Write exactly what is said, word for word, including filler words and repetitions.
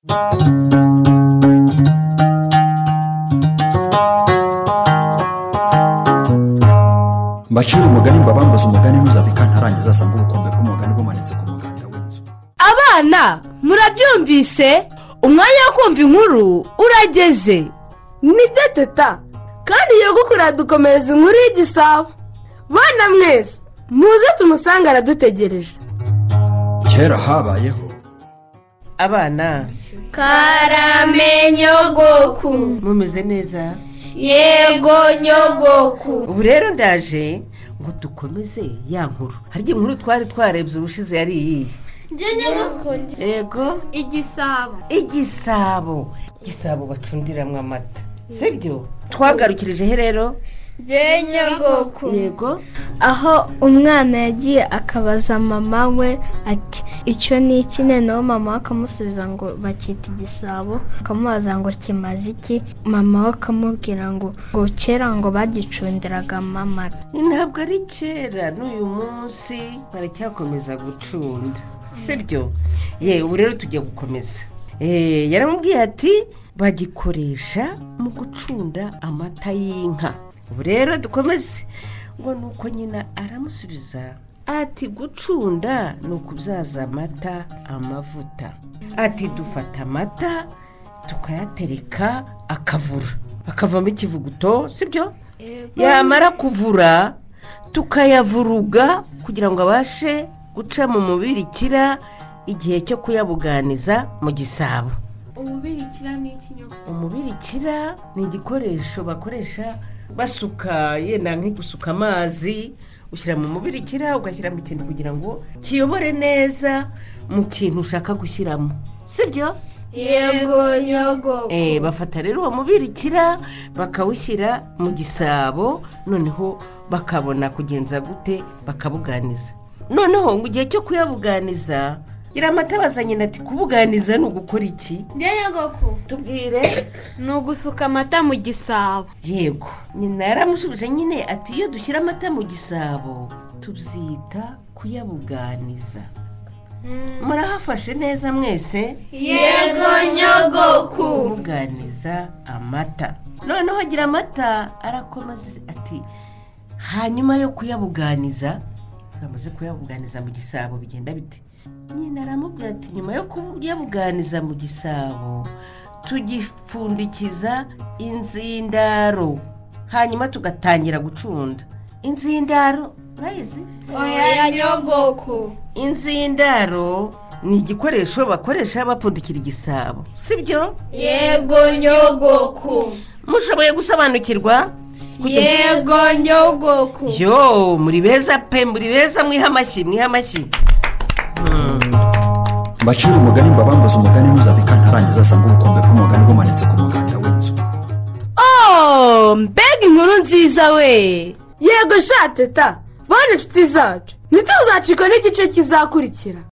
mbacira umugani mbabambuza umugani ntuzave kantarangiza asanga ubukombe bw'umugani bumanitse ku muganda w'inzu. Abana murabyumvise, umwanya wo kumva inkuru urageze. Nibyo teta, kandi iyo gukura dukomereza inkuru y'igisabo. Bana mwese muze tumusange aradutegereje. Kera habayeho abana. Karame nyogoku. Mumeze neza? Yego nyogoku. Ubu rero ndaje ngo dukomeze ya nkuru. Harya inkuru twari twarebye ubushize yari iyihe? Yego Igisabo. Igisabo. Igisabo bacundiramwe amata, sibyo? Twagarukirije he rero? Je nyogoku. Yego. Aho umwana yagiye akabaza mama we ati icyo ni iki, noneho mama we akamusubiza ngo bakita igisabo. Akamubaza ngo kimaze iki, mama we akamubwira ngo ngo kera ngo bagicundiragamo amata. Ntabwo ari kera, n'uyu munsi baracyakomeza gucunda, sibyo? Ye ubu rero tujya gukomeza. Eh yaramubwiye ati bagikoresha mu gucunda amata y'inka. Ubu rero dukomeze ngo nuko nyina aramusubiza ati gucunda ni ukubyaza amata amavuta. Ati dufata amata tukayatereka akavura akavamo ikivuguto, sibyo? Yamara kuvura tukayavuruga kugira ngo abashe guca mu mubirikira igihe cyo kuyabuganiza mu gisabo. Umubirikira ni ikinyo. Umubirikira ni igikoresho bakoresha basuka, yenda nk'igusuka amazi, ushyira mu mubirikira ugashyira mu kintu kugira ngo kiyobore neza mu kintu ushaka gushyiramo, sibyo? Yego nyogoku. Eh bafata rero uwo mubirikira bakawushyira mu gisabo, noneho bakabona kugenza gute bakabuganiza. Noneho mu gihe cyo kuyabuganiza gira amata bazanye ati kubuganiza ni ugukora iki? Je nyogoku. Tubwire. Ni ugusuka amata mu gisabo. Yego. Nyina yaramushubije nyine ati iyo dushyira amata mu gisabo tubyita kuyabuganiza. Murahafashe neza mwese? Yego nyogoku. Kubuganiza amata. Noneho gira amata arakomeza ati hanyuma yo kuyabuganiza, bamaze kuyabuganiza mu gisabo bigenda bite? Nyina aramubwira ati nyuma yo kuyabuganiza mu gisabo tugipfundikiza inzindaro, hanyuma tugatangira gucunda. Inzindaro urayizi? Oya nyogoku. Inzindaro ni igikoresho bakoresha bapfundikira igisabo, sibyo? Yego nyogoku. Mushoboye gusobanukirwa? Yego nyogoku. Yo muri beza pe, muri beza mwiha amashyi, mwiha amashyi. mbacira umugani mbabambuza umugani ntuzave kantarangiza asanga ubukombe bw'umugani bumanitse ku muganda w'inzu. Oh, mbega inkuru nziza we. Yego sha teta, bana inshuti zacu ntituzacikwe n'igice kizakurikira.